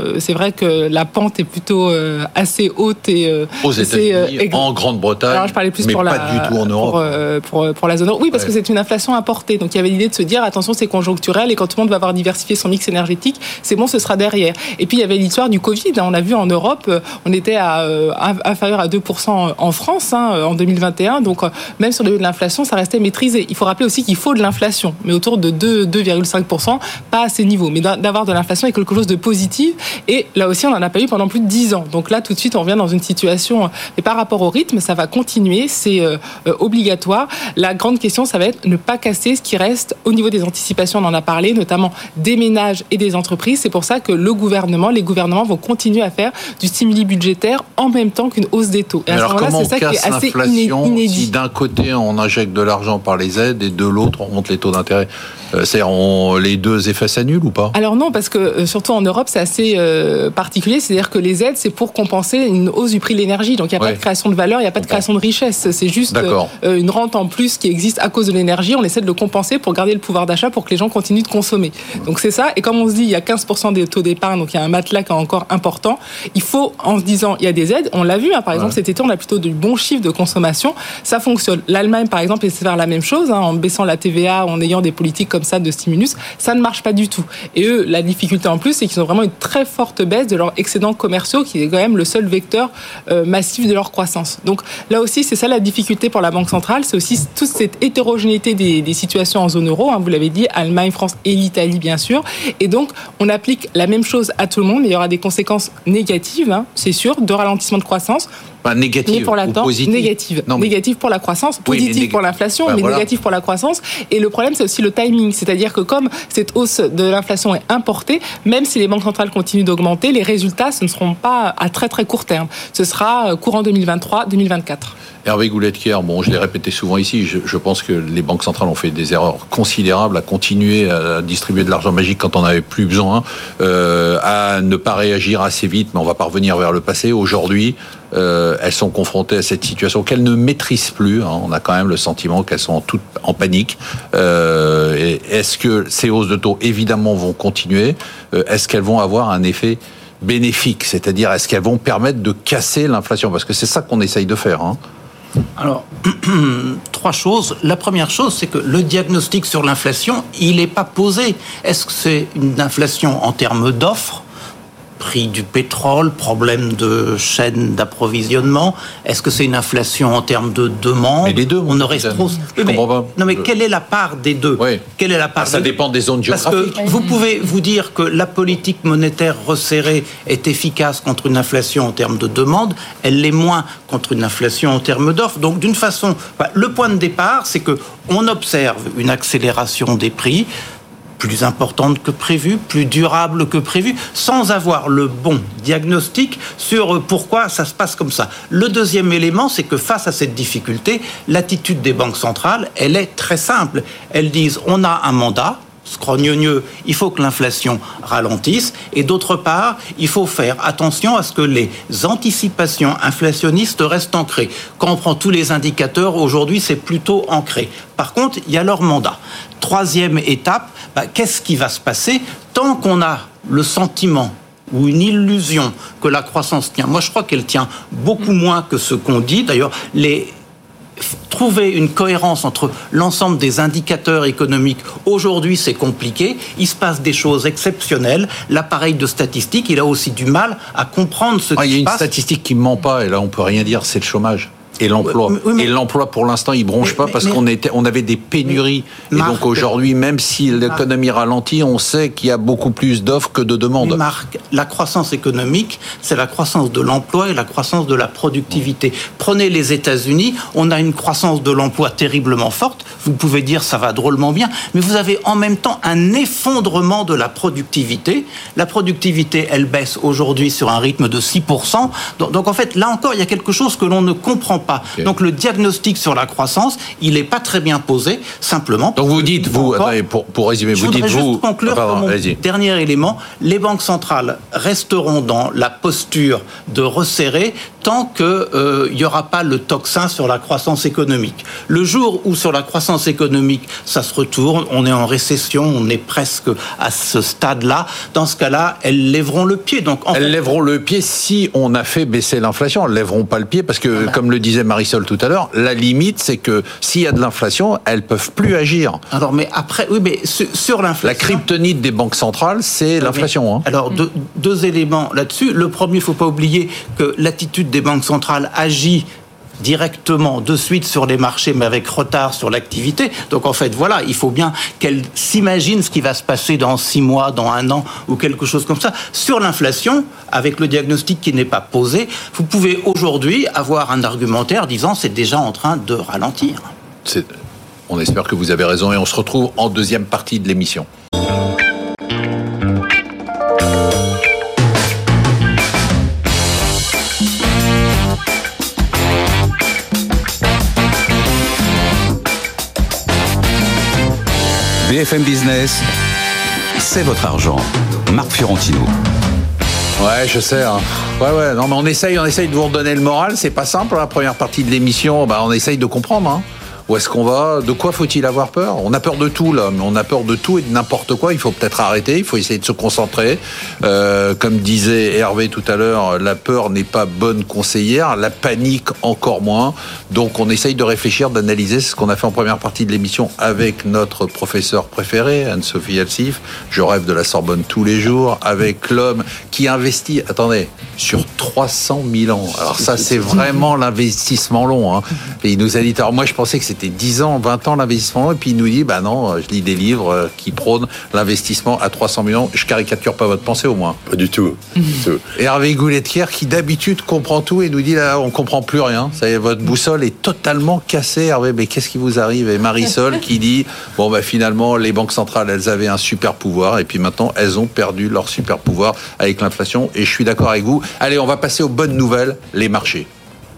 euh, c'est vrai que la pente est plutôt euh, assez haute et euh, aux États-Unis, euh, et... en Grande-Bretagne. Alors je parlais plus mais pour pas la, du tout en Europe. Pour, euh, pour, pour la zone euro. Oui, parce ouais. que c'est une inflation importée. Donc il y avait l'idée de se dire attention, c'est conjoncturel et quand tout le monde va avoir diversifié son mix énergétique, c'est bon, ce sera derrière. Et puis il y avait l'histoire du Covid. On a vu en Europe, on était à euh, inférieur à deux pour cent en France hein, en deux mille vingt et un. Donc euh, même sur le niveau de l'inflation, ça restait maîtrisé. Il faut rappeler aussi qu'il faut de l'inflation, mais autour de deux virgule cinq pour cent, pas à ces niveaux. Mais d'avoir de l'inflation est quelque chose de positif. Et là aussi, on n'en a pas eu pendant plus de dix ans. Donc là, tout de suite, on revient dans une situation. Et par rapport au rythme, ça va continuer. C'est euh, obligatoire. La grande question, ça va être ne pas casser ce qui reste au niveau des anticipations. On en a parlé, notamment des ménages et des entreprises. C'est pour ça que le gouvernement, les gouvernements vont continuer à faire du stimuli budgétaire en même temps qu'une hausse des taux. Et à alors, ce moment-là, c'est ça qui est assez inédit. Si d'un côté, on injecte de l'argent par les aides et de l'autre, on monte les taux d'intérêt. C'est-à-dire, on, les deux effets s'annulent ou pas? Alors non, parce que surtout en Europe, c'est assez euh, particulier. C'est-à-dire que les aides, c'est pour compenser une hausse du prix de l'énergie. Donc il n'y a ouais. pas de création de valeur, il n'y a pas de création de richesse. C'est juste euh, une rente en plus qui existe à cause de l'énergie. On essaie de le compenser pour garder le pouvoir d'achat pour que les gens continuent de consommer. Donc c'est ça. Et comme on se dit, il y a quinze pour cent des taux d'épargne, donc il y a un matelas qui est encore important. Il faut, en se disant, il y a des aides. On l'a vu, hein, par exemple, ouais. cet été, on a plutôt de bons chiffres de consommation. Ça fonctionne. L'Allemagne, par exemple, essaie de faire la même chose, hein, en baissant la T V A, en ayant des politiques comme ça de stimulus. Ça ne marche pas du tout. Et eux, la difficulté en plus, c'est qu'ils ont vraiment une très forte baisse de leurs excédents commerciaux, qui est quand même le seul vecteur euh, massif de leur croissance. Donc là aussi, c'est ça la difficulté pour la Banque centrale, c'est aussi toute cette hétérogénéité des, des situations en zone euro, hein, vous l'avez dit, Allemagne, France et l'Italie, bien sûr. Et donc, on applique la même chose à tout le monde, mais il y aura des conséquences négatives, hein, c'est sûr, de ralentissement de croissance. Pas négative pour la ou positive. Négative. Non, mais... négative pour la croissance, positive oui, nég... pour l'inflation, bah, mais voilà. négative pour la croissance. Et le problème, c'est aussi le timing. C'est-à-dire que comme cette hausse de l'inflation est importée, même si les banques centrales continuent d'augmenter, les résultats, ce ne seront pas à très très court terme. Ce sera courant deux mille vingt-trois deux mille vingt-quatre. Hervé Gouletker, bon, je l'ai répété souvent ici, je, je pense que les banques centrales ont fait des erreurs considérables à continuer à distribuer de l'argent magique quand on n'avait plus besoin, euh, à ne pas réagir assez vite, mais on va pas revenir vers le passé. Aujourd'hui, euh, elles sont confrontées à cette situation qu'elles ne maîtrisent plus. Hein. On a quand même le sentiment qu'elles sont toutes en panique. Euh, et est-ce que ces hausses de taux, évidemment, vont continuer? euh, Est-ce qu'elles vont avoir un effet bénéfique? C'est-à-dire, est-ce qu'elles vont permettre de casser l'inflation? Parce que c'est ça qu'on essaye de faire, hein. Alors, trois choses. La première chose, c'est que le diagnostic sur l'inflation, il n'est pas posé. Est-ce que c'est une inflation en termes d'offres ? Prix du pétrole, problème de chaîne d'approvisionnement. Est-ce que c'est une inflation en termes de demande? Mais les deux, on aurait trop. Je mais, comprends pas. Non, mais quelle est la part des deux? Oui. Quelle est la part? Ah, ça des dépend deux des zones géographiques. Parce que vous pouvez vous dire que la politique monétaire resserrée est efficace contre une inflation en termes de demande, elle l'est moins contre une inflation en termes d'offres. Donc, d'une façon, bah, le point de départ, c'est que on observe une accélération des prix plus importante que prévu, plus durable que prévu, sans avoir le bon diagnostic sur pourquoi ça se passe comme ça. Le deuxième élément, c'est que face à cette difficulté, l'attitude des banques centrales, elle est très simple. Elles disent, on a un mandat, scrogneux, il faut que l'inflation ralentisse, et d'autre part, il faut faire attention à ce que les anticipations inflationnistes restent ancrées. Quand on prend tous les indicateurs, aujourd'hui, c'est plutôt ancré. Par contre, il y a leur mandat. Troisième étape, bah, qu'est-ce qui va se passer tant qu'on a le sentiment ou une illusion que la croissance tient? Moi, je crois qu'elle tient beaucoup moins que ce qu'on dit. D'ailleurs, les... trouver une cohérence entre l'ensemble des indicateurs économiques, aujourd'hui, c'est compliqué. Il se passe des choses exceptionnelles. L'appareil de statistique, il a aussi du mal à comprendre ce ah, qui se passe. Il y a une passe. statistique qui ne ment pas, et là, on ne peut rien dire, c'est le chômage. Et l'emploi. Oui, mais, et l'emploi, pour l'instant, il bronche mais, pas parce mais, qu'on était, on avait des pénuries. Mais, et Marc, donc aujourd'hui, même si l'économie ralentit, on sait qu'il y a beaucoup plus d'offres que de demandes. Marc, la croissance économique, c'est la croissance de l'emploi et la croissance de la productivité. Prenez les États-Unis, on a une croissance de l'emploi terriblement forte. Vous pouvez dire ça va drôlement bien, mais vous avez en même temps un effondrement de la productivité. La productivité, elle baisse aujourd'hui sur un rythme de six pour cent. Donc, donc en fait, là encore, il y a quelque chose que l'on ne comprend pas. pas. Okay. Donc le diagnostic sur la croissance, il n'est pas très bien posé, simplement. Donc vous dites, vous, encore, attendez, pour, pour résumer, vous dites, juste vous... conclure ah, pardon, mon allez-y. dernier élément, les banques centrales resteront dans la posture de resserrer tant qu'il euh, n'y aura pas le tocsin sur la croissance économique. Le jour où sur la croissance économique, ça se retourne, on est en récession, on est presque à ce stade-là, dans ce cas-là, elles lèveront le pied. Donc, en elles fait, lèveront le pied si on a fait baisser l'inflation. Elles lèveront pas le pied parce que, voilà. Comme le disait Marisol tout à l'heure, la limite, c'est que s'il y a de l'inflation, elles peuvent plus agir. Alors, mais après, oui, mais sur, sur l'inflation... La kryptonite des banques centrales, c'est oui, l'inflation. Hein. Alors, deux, deux éléments là-dessus. Le premier, il ne faut pas oublier que l'attitude des banques centrales agit directement, de suite sur les marchés, mais avec retard sur l'activité. Donc en fait, voilà, il faut bien qu'elle s'imagine ce qui va se passer dans six mois, dans un an, ou quelque chose comme ça. Sur l'inflation, avec le diagnostic qui n'est pas posé, vous pouvez aujourd'hui avoir un argumentaire disant c'est déjà en train de ralentir. C'est... On espère que vous avez raison et on se retrouve en deuxième partie de l'émission. B F M Business, c'est votre argent. Marc Fiorentino. Ouais, je sais. Hein. Ouais, ouais. Non, mais on essaye, on essaye de vous redonner le moral. C'est pas simple. La première partie de l'émission, bah, on essaye de comprendre. Hein. Où est-ce qu'on va ? De quoi faut-il avoir peur ? On a peur de tout, là. Mais on a peur de tout et de n'importe quoi. Il faut peut-être arrêter. Il faut essayer de se concentrer. Euh, comme disait Hervé tout à l'heure, la peur n'est pas bonne conseillère. La panique, encore moins. Donc, on essaye de réfléchir, d'analyser. C'est ce qu'on a fait en première partie de l'émission avec notre professeur préféré, Anne-Sophie Alsif. Je rêve de la Sorbonne tous les jours. Avec l'homme qui investit, attendez, sur trois cent mille ans. Alors ça, c'est vraiment l'investissement long. Hein. Et il nous a dit, alors moi, je pensais que c'était C'était dix ans, vingt ans l'investissement long, et puis il nous dit, bah non, je lis des livres qui prônent l'investissement à trois cents millions. Je caricature pas votre pensée au moins. Pas du tout. Du tout. Et Hervé Goulet-Thiers qui d'habitude comprend tout et nous dit là, on comprend plus rien. Ça y est, votre boussole est totalement cassée, Hervé. Mais qu'est-ce qui vous arrive ? Et Marisol qui dit, bon bah finalement les banques centrales, elles avaient un super pouvoir et puis maintenant elles ont perdu leur super pouvoir avec l'inflation. Et je suis d'accord avec vous. Allez, on va passer aux bonnes nouvelles, les marchés.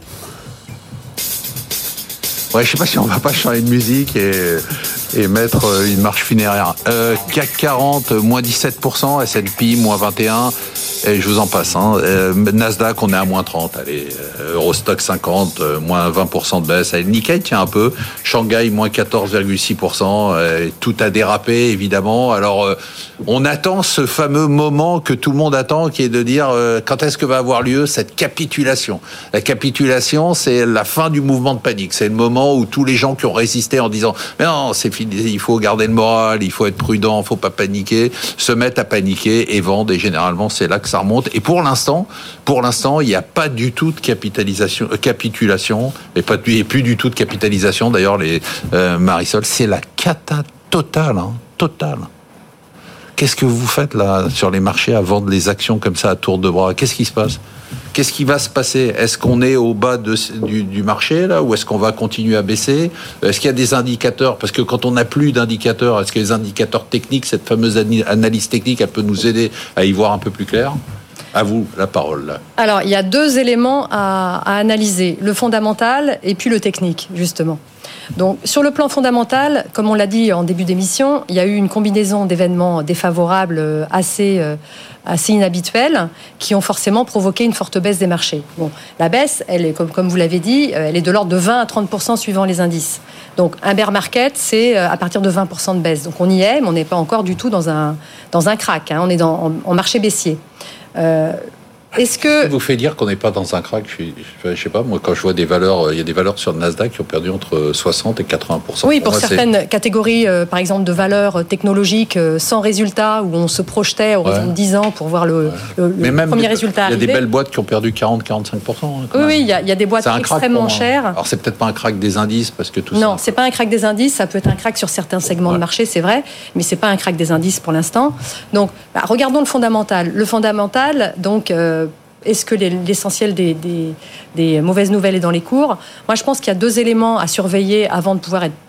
Ouais, je sais pas si on va pas changer de musique et, et mettre une marche funéraire. Euh, C A C quarante, moins dix-sept pour cent, S and P, moins vingt et un, et je vous en passe. Hein. Euh, Nasdaq, on est à moins trente. Allez, euh, Eurostock cinquante, euh, moins vingt pour cent de baisse. Allez, Nikkei tient un peu. Shanghai, moins quatorze virgule six pour cent. Euh, tout a dérapé, évidemment. Alors, euh, on attend ce fameux moment que tout le monde attend, qui est de dire euh, quand est-ce que va avoir lieu cette capitulation. La capitulation, c'est la fin du mouvement de panique. C'est le moment où tous les gens qui ont résisté en disant mais non, c'est fini, il faut garder le moral, il faut être prudent, il faut pas paniquer, se mettent à paniquer et vendent, et généralement c'est là que ça remonte. Et pour l'instant, pour l'instant, il n'y a pas du tout de capitalisation, euh, capitulation, et pas et plus du tout de capitalisation. D'ailleurs, les euh, Marisol, c'est la cata totale, hein, totale. Qu'est-ce que vous faites là sur les marchés à vendre les actions comme ça à tour de bras ? Qu'est-ce qui se passe ? Qu'est-ce qui va se passer ? Est-ce qu'on est au bas de, du, du marché là, ou est-ce qu'on va continuer à baisser ? Est-ce qu'il y a des indicateurs ? Parce que quand on n'a plus d'indicateurs, est-ce que les indicateurs techniques, cette fameuse analyse technique, elle peut nous aider à y voir un peu plus clair ? À vous, la parole. Là. Alors, il y a deux éléments à, à analyser, le fondamental et puis le technique, justement. Donc, sur le plan fondamental, comme on l'a dit en début d'émission, il y a eu une combinaison d'événements défavorables assez, assez inhabituels qui ont forcément provoqué une forte baisse des marchés. Bon, la baisse, elle est, comme, comme vous l'avez dit, elle est de l'ordre de vingt à trente pour cent suivant les indices. Donc, un bear market, c'est à partir de vingt pour cent de baisse. Donc, on y est, mais on n'est pas encore du tout dans un, dans un crack. Hein. On est dans, en, en marché baissier. Euh, Est-ce que... Ça vous fait dire qu'on n'est pas dans un crack ? Je ne sais pas, moi, quand je vois des valeurs, il y a des valeurs sur le Nasdaq qui ont perdu entre soixante et quatre-vingts pour cent. Oui, pour moi, certaines c'est... catégories, euh, par exemple, de valeurs technologiques euh, sans résultat, où on se projetait à horizon de dix ans pour voir le, ouais. le, le Mais même premier des, résultat arriver. Il y a des arriver. belles boîtes qui ont perdu quarante à quarante-cinq pour cent. Hein, oui, oui, il y, a, il y a des boîtes extrêmement chères. Alors, c'est peut-être pas un crack des indices, parce que tout non, ça... Non, c'est pas un crack des indices, ça peut être un crack sur certains segments ouais. de marché, c'est vrai, mais c'est pas un crack des indices pour l'instant. Donc, bah, regardons le fondamental. Le fondamental, donc... Euh, Est-ce que l'essentiel des, des, des mauvaises nouvelles est dans les cours ? Moi, je pense qu'il y a deux éléments à surveiller avant de pouvoir être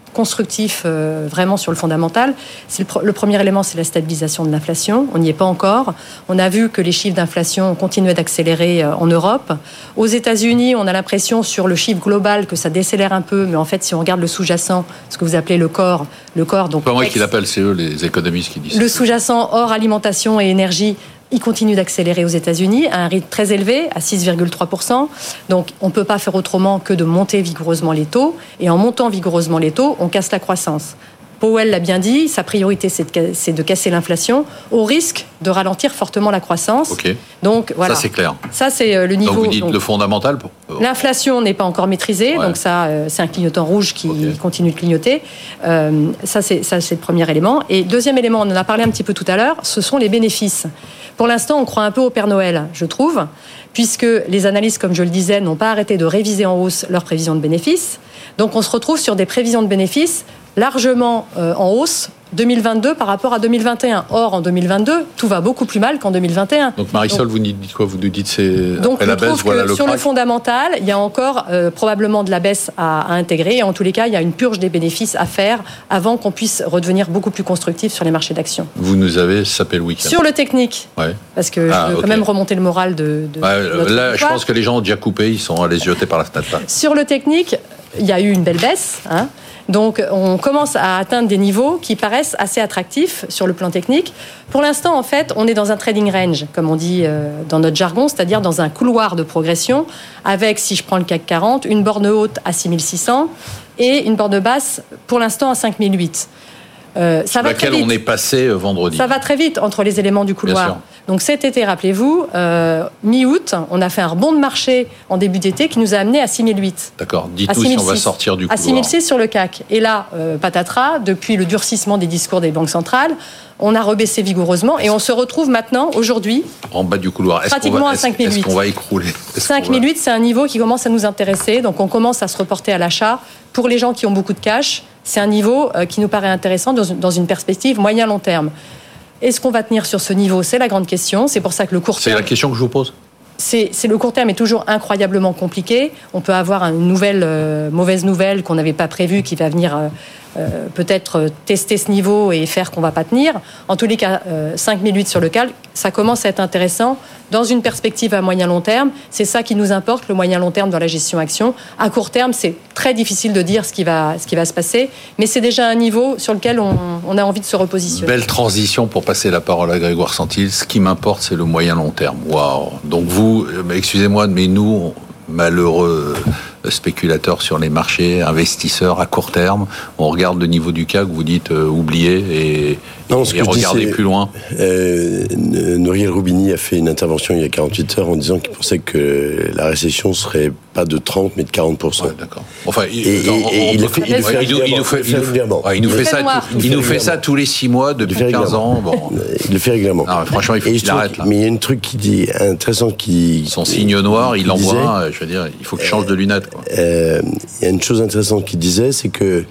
constructif euh, vraiment sur le fondamental. C'est le, pr- le premier élément, c'est la stabilisation de l'inflation. On n'y est pas encore. On a vu que les chiffres d'inflation continuaient d'accélérer euh, en Europe. Aux États-Unis, on a l'impression sur le chiffre global que ça décélère un peu, mais en fait, si on regarde le sous-jacent, ce que vous appelez le corps, le corps, donc pas moi ex- qui l'appelle, c'est eux les économistes qui disent le ça. sous-jacent hors alimentation et énergie, il continue d'accélérer aux États-Unis à un rythme très élevé, à six virgule trois pour cent. Donc, on ne peut pas faire autrement que de monter vigoureusement les taux. Et en montant vigoureusement les taux, on casse la croissance. Powell l'a bien dit, sa priorité, c'est de, c'est de casser l'inflation au risque de ralentir fortement la croissance. Ok. Donc, voilà. Ça, c'est clair. Ça, c'est le niveau. Donc, vous dites donc, le fondamental pour... L'inflation n'est pas encore maîtrisée, Ouais. donc ça, euh, c'est un clignotant rouge qui Okay. continue de clignoter. Euh, ça, c'est, ça, c'est le premier élément. Et deuxième élément, on en a parlé un petit peu tout à l'heure, ce sont les bénéfices. Pour l'instant, on croit un peu au Père Noël, je trouve, puisque les analystes, comme je le disais, n'ont pas arrêté de réviser en hausse leurs prévisions de bénéfices. Donc, on se retrouve sur des prévisions de bénéfices largement euh, en hausse deux mille vingt-deux par rapport à deux mille vingt et un. Or, en deux mille vingt-deux, tout va beaucoup plus mal qu'en deux mille vingt et un. Donc Marisol, donc, vous nous dites quoi? Vous nous dites c'est donc après la baisse, trouve voilà que le sur crack. le fondamental, il y a encore euh, probablement de la baisse à, à intégrer. Et en tous les cas, il y a une purge des bénéfices à faire avant qu'on puisse redevenir beaucoup plus constructif sur les marchés d'actions. Vous nous avez sapé le week-end. Sur le technique, ouais. parce que Ah, je veux okay. quand même remonter le moral de, de, ouais, de notre là, histoire. je pense que les gens ont déjà coupé, ils sont allés se jeter par la fenêtre. Là. Sur le technique, il y a eu une belle baisse, hein. Donc, on commence à atteindre des niveaux qui paraissent assez attractifs sur le plan technique. Pour l'instant, en fait, on est dans un trading range, comme on dit euh, dans notre jargon, c'est-à-dire dans un couloir de progression, avec, si je prends le C A C quarante, une borne haute à six mille six cents et une borne basse, pour l'instant, à cinq mille huit. Euh, ça va laquelle très vite. on est passé euh, vendredi. Ça va très vite entre les éléments du Bien couloir. sûr. Donc cet été, rappelez-vous, euh, mi-août, on a fait un rebond de marché en début d'été qui nous a amené à six mille huit. D'accord. À Dites-nous six si mille on va six. sortir du À couloir. six mille six sur le C A C. Et là, euh, patatras, depuis le durcissement des discours des banques centrales, on a rebaissé vigoureusement et on se retrouve maintenant, aujourd'hui, En bas du couloir. Est-ce pratiquement qu'on va, à est-ce, cinq mille huit. Est-ce qu'on va écrouler? Est-ce qu'on cinq mille huit, c'est un niveau qui commence à nous intéresser. Donc on commence à se reporter à l'achat. Pour les gens qui ont beaucoup de cash, c'est un niveau euh, qui nous paraît intéressant dans une, dans une perspective moyen-long terme. Est-ce qu'on va tenir sur ce niveau? C'est la grande question. C'est pour ça que le court C'est terme... la question que je vous pose. C'est, c'est le court terme est toujours incroyablement compliqué. On peut avoir une nouvelle euh, mauvaise nouvelle qu'on n'avait pas prévue qui va venir euh, euh, peut-être tester ce niveau et faire qu'on va pas tenir. En tous les cas, euh, cinq mille huit sur le C A C, ça commence à être intéressant dans une perspective à moyen long terme. C'est ça qui nous importe, le moyen long terme dans la gestion action. À court terme, c'est très difficile de dire ce qui va, ce qui va se passer, mais c'est déjà un niveau sur lequel on, on a envie de se repositionner. Belle transition pour passer la parole à Grégoire Santil. Ce qui m'importe, c'est le moyen long terme. Waouh. Donc vous, excusez-moi, mais nous, malheureux spéculateurs sur les marchés, investisseurs à court terme, on regarde le niveau du C A C, vous dites euh, oubliez et, non, ce et que je regardez dis, c'est, plus loin. Euh, Nouriel Roubini a fait une intervention il y a quarante-huit heures en disant qu'il pensait que la récession serait pas de trente mais de quarante pour cent. Ouais, d'accord. Enfin, il, Et- et- on- et on il peut- le fait- il le fait il nous- il nous fait- il nous fait- régulièrement. ouais, il nous fait Très ça, noir. tout- il nous fait ça tous les six mois Il le depuis fait quinze ans. régulièrement. Bon. Il le fait régulièrement. Non, mais franchement, il faut Et qu'il je trouve arrête là. que- Mais il y a un truc qui dit intéressant qui Son signe noir, il qui disait, envoie un, je veux dire, il faut qu'il change de lunettes. Quoi. euh, il y a une chose intéressante qu'il disait, c'est que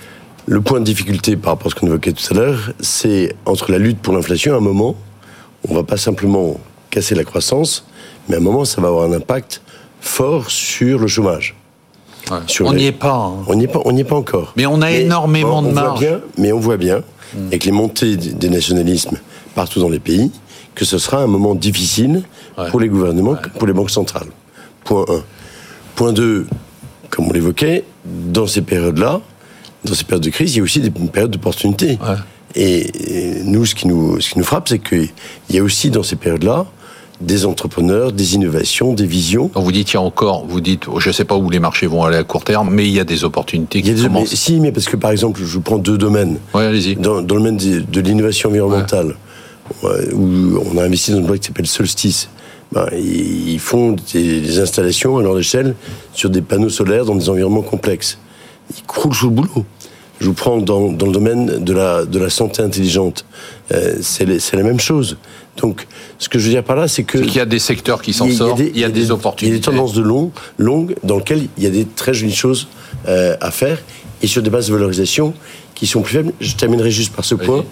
le point de difficulté par rapport à ce qu'on évoquait tout à l'heure, c'est entre la lutte pour l'inflation, à un moment, on va pas simplement casser la croissance, mais à un moment, ça va avoir un impact fort sur le chômage. Ouais. Sur On les- n'y est pas. Hein. On n'y est pas, on n'y est pas encore. Mais on a énormément on, de on voit marge. bien, mais on voit bien, avec les montées des nationalismes partout dans les pays, que ce sera un moment difficile Ouais. pour les gouvernements, Ouais. pour les banques centrales. Point un. Point deux, comme on l'évoquait, dans ces périodes-là, dans ces périodes de crise, il y a aussi des périodes d'opportunité. Ouais. Et, et nous, ce qui nous, ce qui nous frappe, c'est qu'il y a aussi dans ces périodes-là des entrepreneurs, des innovations, des visions. Quand vous dites, il y a encore, vous dites, je ne sais pas où les marchés vont aller à court terme, mais il y a des opportunités Il y a qui des, commencent. mais, si, mais parce que par exemple, je vous prends deux domaines. Oui, allez-y. Dans, dans le domaine de, de l'innovation environnementale, ouais, où on a investi dans une boîte qui s'appelle Solstice, ben, ils, ils font des, des installations à leur échelle sur des panneaux solaires dans des environnements complexes. Ils croulent sous le boulot. Je vous prends dans, dans le domaine de la, de la santé intelligente. Euh, c'est, les, c'est la même chose. Donc, ce que je veux dire par là, c'est que... C'est qu'il y a des secteurs qui s'en il y a sortent, des- il y a des opportunités. Il y a des tendances de long, longues dans lesquelles il y a des très jolies choses euh, à faire et sur des bases de valorisation qui sont plus faibles. Je terminerai juste par ce Vas-y. point.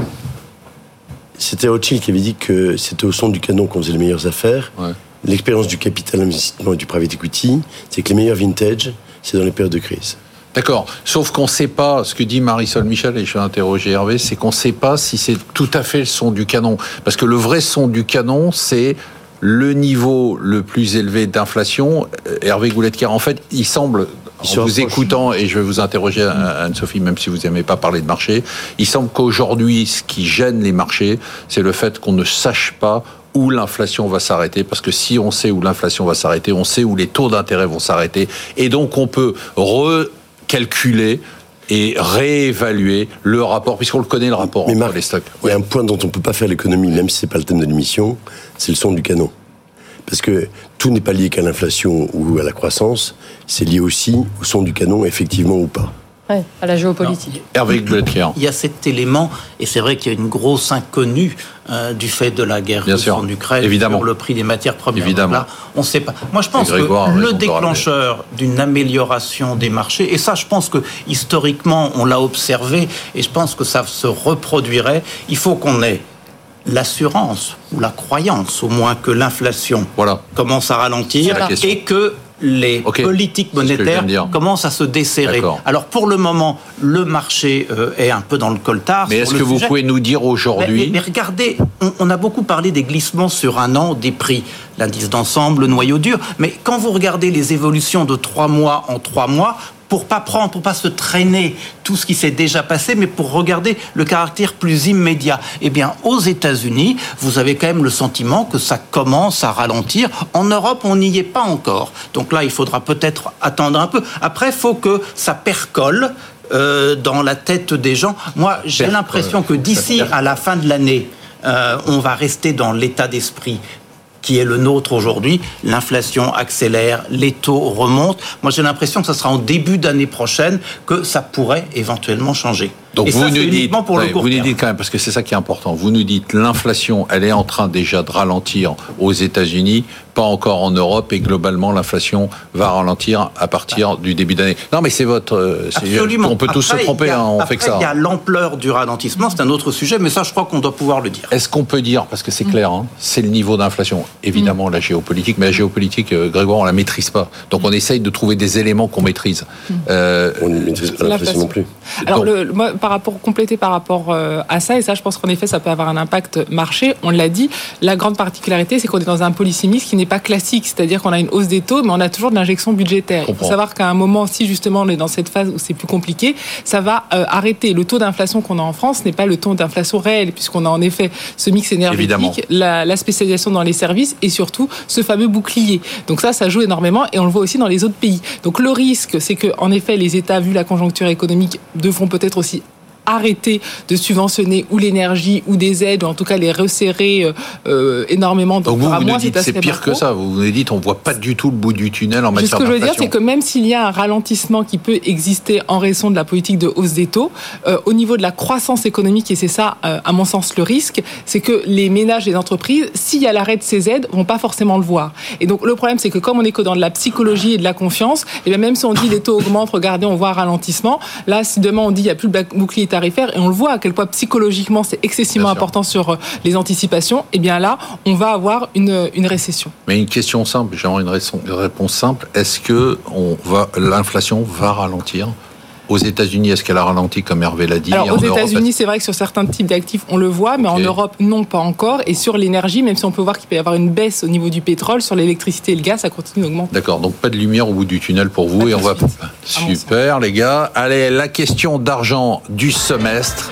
C'était Rothschild qui avait dit que c'était au son du canon qu'on faisait les meilleures affaires. Ouais. L'expérience du capital investissement et du private equity, c'est que les meilleurs vintage, c'est dans les périodes de crise. D'accord. Sauf qu'on ne sait pas, ce que dit Marisol Michel, et je vais interroger Hervé, c'est qu'on ne sait pas si c'est tout à fait le son du canon. Parce que le vrai son du canon, c'est le niveau le plus élevé d'inflation. Hervé Goulet-Quière, en fait, il semble, en vous écoutant, et je vais vous interroger, Anne-Sophie, même si vous n'aimez pas parler de marché, il semble qu'aujourd'hui, ce qui gêne les marchés, c'est le fait qu'on ne sache pas où l'inflation va s'arrêter, parce que si on sait où l'inflation va s'arrêter, on sait où les taux d'intérêt vont s'arrêter, et donc on peut recalculer et réévaluer le rapport, puisqu'on le connaît, le rapport Mais entre Marc, les stocks. Il y a un point dont on ne peut pas faire l'économie, même si ce n'est pas le thème de l'émission, c'est le son du canon. Parce que tout n'est pas lié qu'à l'inflation ou à la croissance, c'est lié aussi au son du canon, effectivement ou pas. Ouais, à la géopolitique. Non, Hervé Goulet-Quière. Il y a cet élément, et c'est vrai qu'il y a une grosse inconnue euh, du fait de la guerre russe en Ukraine, évidemment, sur le prix des matières premières. Évidemment. Donc là, on ne sait pas. Moi, je pense Grégoire, que le déclencheur d'une amélioration des marchés, et ça, je pense que historiquement, on l'a observé, et je pense que ça se reproduirait, il faut qu'on ait l'assurance, ou la croyance, au moins, que l'inflation voilà. commence à ralentir, voilà. et que les okay. politiques monétaires commencent à se desserrer. D'accord. Alors pour le moment, le marché euh, est un peu dans le coltard. Mais est-ce que vous pouvez nous dire aujourd'hui... Mais, mais regardez, on, on a beaucoup parlé des glissements sur un an des prix, l'indice d'ensemble, le noyau dur, mais quand vous regardez les évolutions de trois mois en trois mois, pour pas prendre, pour pas se traîner tout ce qui s'est déjà passé, mais pour regarder le caractère plus immédiat. Eh bien, aux États-Unis, vous avez quand même le sentiment que ça commence à ralentir. En Europe, on n'y est pas encore. Donc là, il faudra peut-être attendre un peu. Après, il faut que ça percole euh, dans la tête des gens. Moi, j'ai percole. l'impression que d'ici à la fin de l'année, euh, on va rester dans l'état d'esprit qui est le nôtre aujourd'hui. L'inflation accélère, les taux remontent. Moi, j'ai l'impression que ce sera en début d'année prochaine que ça pourrait éventuellement changer. Donc Et vous ça, nous c'est dites, uniquement pour ouais, le court vous nous terme. dites quand même, parce que c'est ça qui est important, vous nous dites l'inflation, elle est en train déjà de ralentir aux États-Unis, pas encore en Europe, et globalement l'inflation va ralentir à partir ouais. du début d'année. Non, mais c'est votre... C'est, Absolument. on peut tous après, se tromper, a, hein, on après, fait que ça. Il y a l'ampleur du ralentissement, c'est un autre sujet, mais ça, je crois qu'on doit pouvoir le dire. Est-ce qu'on peut dire, parce que c'est clair, hein, c'est le niveau d'inflation, évidemment mmh. la géopolitique, mais la géopolitique, euh, Grégoire, on la maîtrise pas. Donc on essaye de trouver des éléments qu'on maîtrise. Mmh. Euh, on ne maîtrise pas l'inflation non plus. Alors, Donc, le, moi, par rapport, compléter par rapport euh, à ça, et ça, je pense qu'en effet, ça peut avoir un impact marché. On l'a dit, la grande particularité, c'est qu'on est dans un policy mix qui n'est pas classique, c'est-à-dire qu'on a une hausse des taux, mais on a toujours de l'injection budgétaire. Il faut savoir qu'à un moment, si justement on est dans cette phase où c'est plus compliqué, ça va euh, arrêter. Le taux d'inflation qu'on a en France n'est pas le taux d'inflation réel, puisqu'on a en effet ce mix énergétique, la, la spécialisation dans les services et surtout ce fameux bouclier. Donc ça, ça joue énormément et on le voit aussi dans les autres pays. Donc le risque, c'est que en effet, les États, vu la conjoncture économique, devront peut-être aussi arrêter de subventionner ou l'énergie ou des aides, ou en tout cas les resserrer euh, énormément. Donc, Donc vous, vous nous dites c'est pire que ça. Vous nous dites on ne voit pas du tout le bout du tunnel en matière d'inflation. Ce que je veux dire, c'est que même s'il y a un ralentissement qui peut exister en raison de la politique de hausse des taux, euh, au niveau de la croissance économique, et c'est ça, euh, à mon sens, le risque, c'est que les ménages et les entreprises, s'il y a l'arrêt de ces aides, vont pas forcément le voir. Et donc le problème, c'est que comme on est que dans de la psychologie et de la confiance, et bien même si on dit les taux augmentent, regardez, on voit un ralentissement. Là, si demain on dit il n'y a plus le bouclier tarifaire, et on le voit à quel point psychologiquement c'est excessivement important sur les anticipations, et bien là, on va avoir une, une récession. Mais une question simple, j'aimerais une, raison, une réponse simple. Est-ce que on va, l'inflation va ralentir ? Aux États-Unis, est-ce qu'elle a ralenti comme Hervé l'a dit ? Alors, aux Europe, États-Unis, c'est vrai que sur certains types d'actifs, on le voit, mais okay. en Europe, non, pas encore. Et sur l'énergie, même si on peut voir qu'il peut y avoir une baisse au niveau du pétrole, sur l'électricité et le gaz, ça continue d'augmenter. D'accord, donc pas de lumière au bout du tunnel pour vous. Pas et on va... Super, les gars. Allez, la question d'argent du semestre.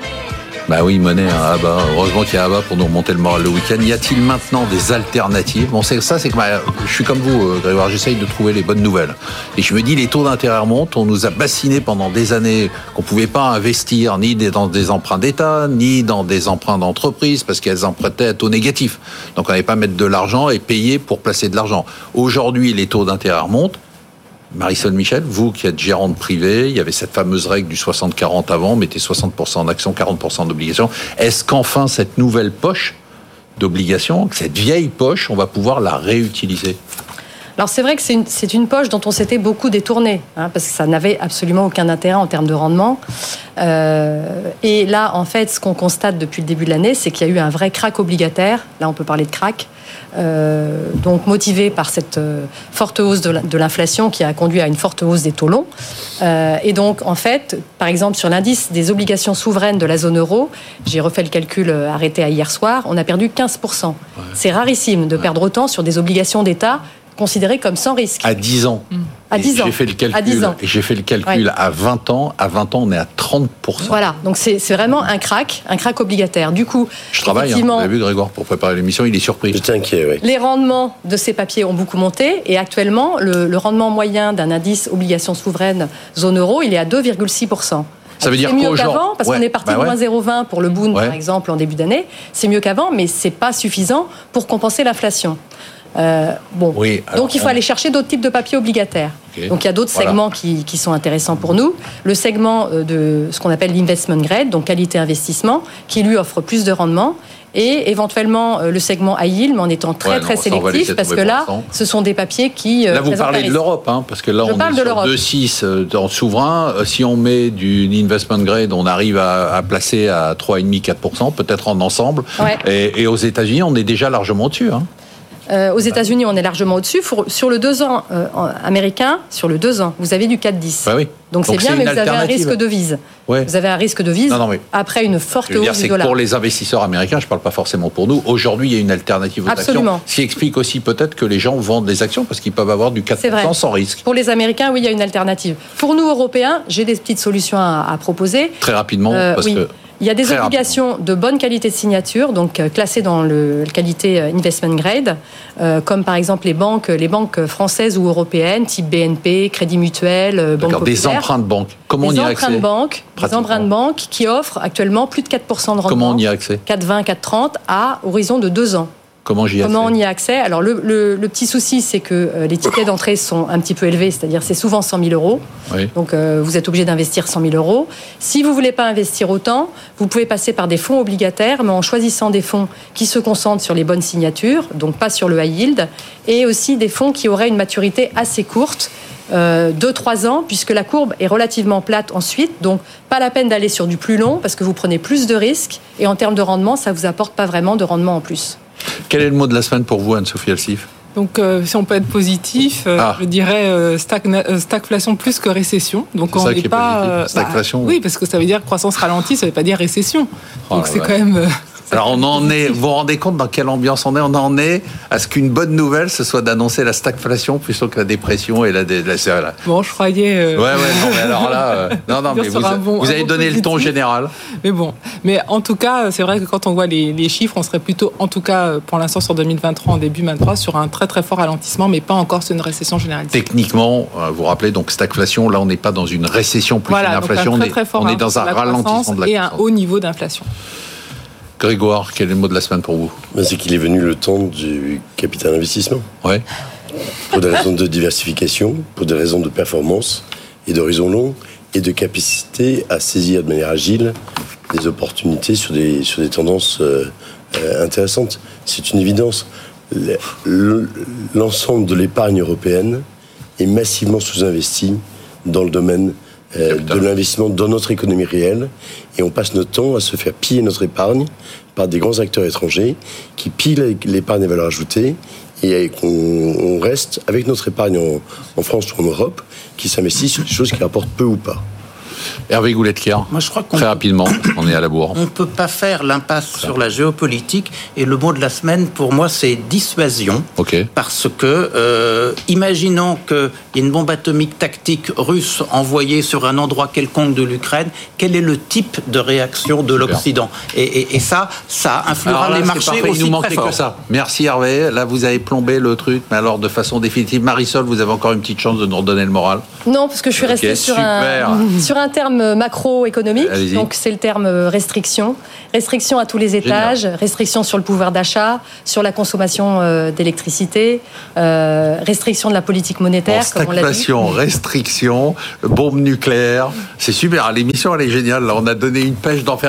Bah oui, monnaie, hein, ah bah, heureusement qu'il y a Abba pour nous remonter le moral le week-end. Y a-t-il maintenant des alternatives ? Bon, c'est ça, c'est que bah, je suis comme vous, Grégoire, j'essaye de trouver les bonnes nouvelles. Et je me dis, les taux d'intérêt remontent, on nous a bassiné pendant des années qu'on pouvait pas investir ni dans des emprunts d'État, ni dans des emprunts d'entreprise, parce qu'elles empruntaient à taux négatif. Donc on n'allait pas mettre de l'argent et payer pour placer de l'argent. Aujourd'hui, les taux d'intérêt remontent. Marisol Michel, vous qui êtes gérante privée, il y avait cette fameuse règle du soixante quarante avant, mettez soixante pour cent en actions, quarante pour cent d'obligations. Est-ce qu'enfin cette nouvelle poche d'obligations, cette vieille poche, on va pouvoir la réutiliser ? Alors c'est vrai que c'est une, c'est une poche dont on s'était beaucoup détourné, hein, parce que ça n'avait absolument aucun intérêt en termes de rendement. Euh, et là, en fait, ce qu'on constate depuis le début de l'année, c'est qu'il y a eu un vrai krach obligataire. Là, on peut parler de krach. Euh, donc motivé par cette euh, forte hausse de, la, de l'inflation qui a conduit à une forte hausse des taux longs. Euh, et donc, en fait, par exemple, sur l'indice des obligations souveraines de la zone euro, j'ai refait le calcul euh, arrêté à hier soir, on a perdu quinze pour cent. Ouais. C'est rarissime de perdre autant sur des obligations d'État considérées comme sans risque. À dix ans. Mmh. À dix ans. J'ai fait le calcul, à dix ans. Et j'ai fait le calcul ouais. à vingt ans. À vingt ans, on est à trente pour cent. Voilà, donc c'est, c'est vraiment un krach, un krach obligataire. Du coup, je travaille, hein, vous avez vu Grégoire, pour préparer l'émission, il est surpris. J'étais inquiet, oui. Les rendements de ces papiers ont beaucoup monté et actuellement, le, le rendement moyen d'un indice obligation souveraine zone euro, il est à deux virgule six pour cent. Ça veut dire c'est mieux qu'avant, genre... parce ouais, qu'on est parti bah de ouais. moins zéro virgule vingt pour le Bund, ouais. par exemple, en début d'année. C'est mieux qu'avant, mais c'est pas suffisant pour compenser l'inflation. Euh, bon, oui, donc il faut on... aller chercher d'autres types de papiers obligataires. Okay. Donc il y a d'autres voilà. segments qui, qui sont intéressants pour nous. Le segment de ce qu'on appelle l'investment grade, donc qualité investissement, qui lui offre plus de rendement. Et éventuellement le segment high yield, mais en étant très ouais, très non, sélectif, parce que là, ce sont des papiers qui... Là, vous parlez de l'Europe, hein, parce que là, Je on est sur deux virgule six en souverain. Si on met du investment grade, on arrive à, à placer à trois virgule cinq à quatre pour cent, peut-être en ensemble. Ouais. Et, et aux États-Unis, on est déjà largement au-dessus, hein. Euh, aux États-Unis, on est largement au-dessus. Sur le deux ans euh, américain, sur le deux ans, vous avez du quatre virgule dix. Bah oui. Donc, Donc c'est bien, c'est mais vous avez un risque de vise. Ouais. Vous avez un risque de vise non, non, mais après une forte hausse du dollar. Pour les investisseurs américains, je ne parle pas forcément pour nous. Aujourd'hui, il y a une alternative aux Absolument. actions. Ce qui explique aussi peut-être que les gens vendent des actions parce qu'ils peuvent avoir du quatre pour cent sans risque. Pour les Américains, oui, il y a une alternative. Pour nous, Européens, j'ai des petites solutions à, à proposer. Très rapidement, euh, parce oui. que... Il y a des obligations de bonne qualité de signature, donc euh, classées dans le la qualité euh, investment grade, euh, comme par exemple les banques, les banques françaises ou européennes, type B N P, Crédit Mutuel, euh, Banque Populaire. Des emprunts de banque. Comment on y a accès ? Des emprunts de banque, des emprunts de banque qui offrent actuellement plus de quatre pour cent de rendement. Comment on y a accès ? quatre virgule vingt, quatre virgule trente à horizon de deux ans. Comment, j'y Comment on y a accès ? Alors, le, le, le petit souci, c'est que euh, les tickets d'entrée sont un petit peu élevés, c'est-à-dire c'est souvent cent mille euros. Oui. Donc, euh, vous êtes obligé d'investir cent mille euros. Si vous ne voulez pas investir autant, vous pouvez passer par des fonds obligataires, mais en choisissant des fonds qui se concentrent sur les bonnes signatures, donc pas sur le high yield, et aussi des fonds qui auraient une maturité assez courte, euh, deux à trois ans, puisque la courbe est relativement plate ensuite. Donc, pas la peine d'aller sur du plus long, parce que vous prenez plus de risques, et en termes de rendement, ça ne vous apporte pas vraiment de rendement en plus. Quel est le mot de la semaine pour vous, Anne-Sophie Alsif ? Donc, euh, si on peut être positif, euh, ah. je dirais euh, stagna- euh, stagflation plus que récession. Donc, c'est on n'est pas. Euh, stagflation. Bah, oui, parce que ça veut dire croissance ralentie, ça ne veut pas dire récession. Oh, donc, c'est ouais. quand même. Euh, Alors, on en est. Vous vous rendez compte dans quelle ambiance on est ? On en est à ce qu'une bonne nouvelle, ce soit d'annoncer la stagflation plutôt que la dépression et la. la, la, la... Bon, je croyais. Euh... Ouais, ouais. Non, mais alors là, euh, non, non, mais vous, bon, vous avez donné positif. Le ton général. Mais bon, mais en tout cas, c'est vrai que quand on voit les, les chiffres, on serait plutôt, en tout cas, pour l'instant sur deux mille vingt-trois, en début deux mille vingt-trois, sur un très très fort ralentissement, mais pas encore sur une récession généralisée. Techniquement, vous vous rappelez, donc stagflation, là, on n'est pas dans une récession plus voilà, qu'une inflation, donc un très, très fort on est, on est dans un ralentissement de la et un haut niveau d'inflation. Grégoire, quel est le mot de la semaine pour vous ? Ben, c'est qu'il est venu le temps du capital investissement. Ouais. Pour des raisons de diversification, pour des raisons de performance et d'horizon long, et de capacité à saisir de manière agile des opportunités sur des, sur des tendances euh, euh, intéressantes. C'est une évidence. Le, le, l'ensemble de l'épargne européenne est massivement sous-investi dans le domaine euh, de l'investissement dans notre économie réelle, et on passe notre temps à se faire piller notre épargne par des grands acteurs étrangers qui pillent l'épargne à valeur ajoutée, et qu'on on reste avec notre épargne en, en France ou en Europe qui s'investit sur des choses qui rapportent peu ou pas. Hervé Goulet-Kier, Moi, je crois qu'on très rapidement, on est à la bourre. On ne peut pas faire l'impasse sur la géopolitique, et le mot de la semaine, pour moi, c'est dissuasion. Okay. Parce que, euh, imaginons qu'il y ait une bombe atomique tactique russe envoyée sur un endroit quelconque de l'Ukraine, quel est le type de réaction de Super. l'Occident ? et, et, et ça, ça influera là, les marchés parfait, aussi il nous très manquait fort. Que ça. Merci Hervé, là vous avez plombé le truc, mais alors de façon définitive. Marisol, vous avez encore une petite chance de nous redonner le moral. Non, parce que je suis okay, restée sur un, sur un terme macroéconomique, Allez-y. donc c'est le terme restriction. Restriction à tous les étages, Génial. restriction sur le pouvoir d'achat, sur la consommation euh, d'électricité, euh, restriction de la politique monétaire, bon, comme on l'a dit. Restriction, bombe nucléaire, c'est super, l'émission elle est géniale, là on a donné une pêche d'enfer.